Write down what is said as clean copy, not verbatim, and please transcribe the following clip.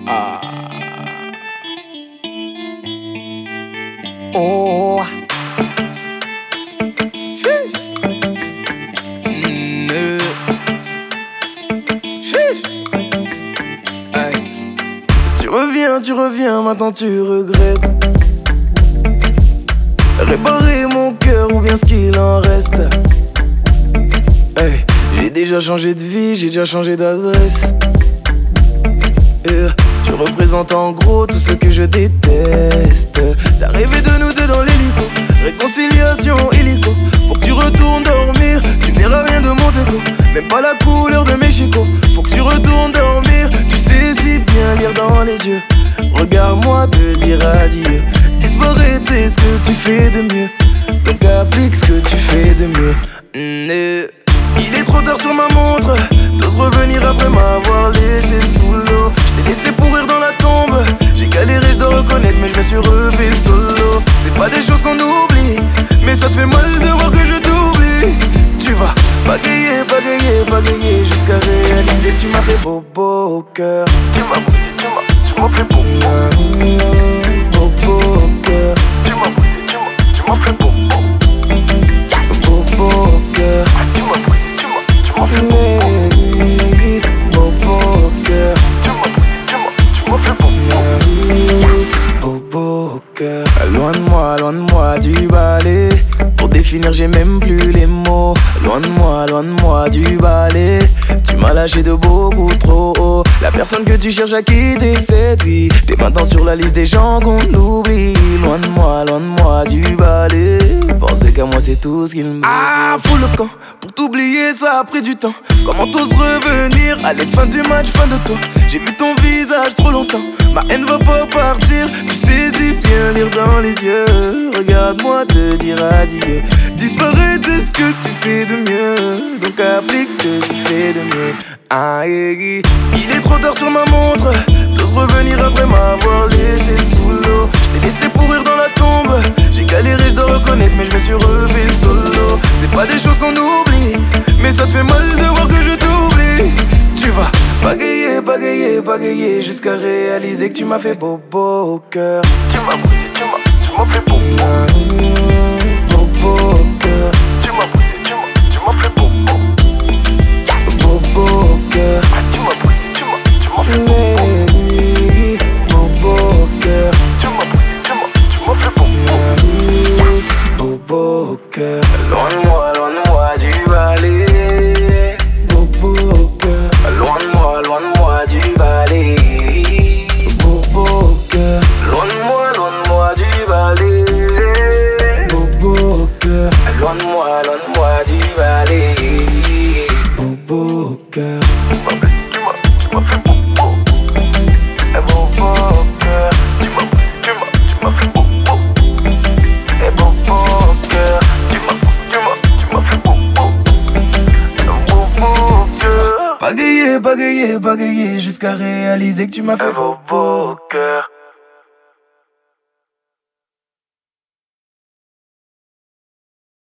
Ah. Oh. Chiche. Chiche. Hey. Tu reviens, maintenant tu regrettes. Réparer mon cœur ou bien ce qu'il en reste. Hey. J'ai déjà changé de vie, j'ai déjà changé d'adresse. Tu représentes en gros tout ce que je déteste. T'as rêvé de nous deux dans l'hélico, réconciliation illico. Faut que tu retournes dormir, tu verras rien de mon déco, même pas la couleur de mes chicots. Faut que tu retournes dormir, tu sais si bien lire dans les yeux. Regarde-moi te dire adieu. Disparaître c'est ce que tu fais de mieux, donc applique ce que tu fais de mieux. Il est trop tard sur ma montre, t'oses revenir après m'avoir laissé sous l'eau. Je t'ai laissé pourrir dans la tombe, j'ai galéré, je dois reconnaître, mais je me suis refait solo. C'est pas des choses qu'on oublie, mais ça te fait mal de voir que je t'oublie. Tu vas bagayer, bagayer, bagayer, jusqu'à réaliser que tu m'as fait bobo au cœur. Tu m'as fait bobo au cœur. Tu m'as fait bobo. Bobo au cœur. Bobo au cœur. Bobo au cœur. Loin de moi du balai. Pour définir j'ai même plus les mots. Loin de moi du balai. Tu m'as lâché de beaucoup trop haut. La personne que tu cherches à quitter c'est lui. T'es maintenant sur la liste des gens qu'on oublie. Loin de moi du balai. Penser qu'à moi c'est tout ce qu'il me faut. Ah, fous le camp. Pour t'oublier ça a pris du temps. Comment t'oses revenir? Allez, fin du match, fin de toi. J'ai vu ton visage trop longtemps. Ma haine va pas partir. Tu sais si bien lire dans les yeux. Regarde-moi te dire adieu. Disparaître c'est ce que tu fais de mieux, donc applique ce que tu fais de mieux. Aïe. Il est trop tard sur ma montre, t'oses revenir après m'avoir laissé sous l'eau. Je t'ai laissé pourrir dans la tombe, j'ai galéré, je dois reconnaître, mais je me suis refait solo. C'est pas des choses qu'on oublie, mais ça te fait mal de voir que je t'oublie. Tu vas bagayer, bagayer, bagayer, jusqu'à réaliser que tu m'as fait bobo au cœur. Tu m'as fait bobo. Bobo au cœur. Tu m'as fait bobo. Bobo au cœur. Tu m'as fait bobo au cœur. Tu m'as fait bobo. Bobo au cœur. Loin de moi du balai. Bobo au cœur. Loin de moi du balai. Bobo au cœur. Loin de moi du balai. Bobo au cœur. Loin de moi du balai. Bobo au cœur. Tu m'as fait bobo. Bobo au cœur. Tu m'as fait bobo. Bobo au cœur. Tu m'as fait bobo. Bobo au cœur. Bagayer, bagayer, bagayer, jusqu'à réaliser que tu m'as fait bobo au cœur.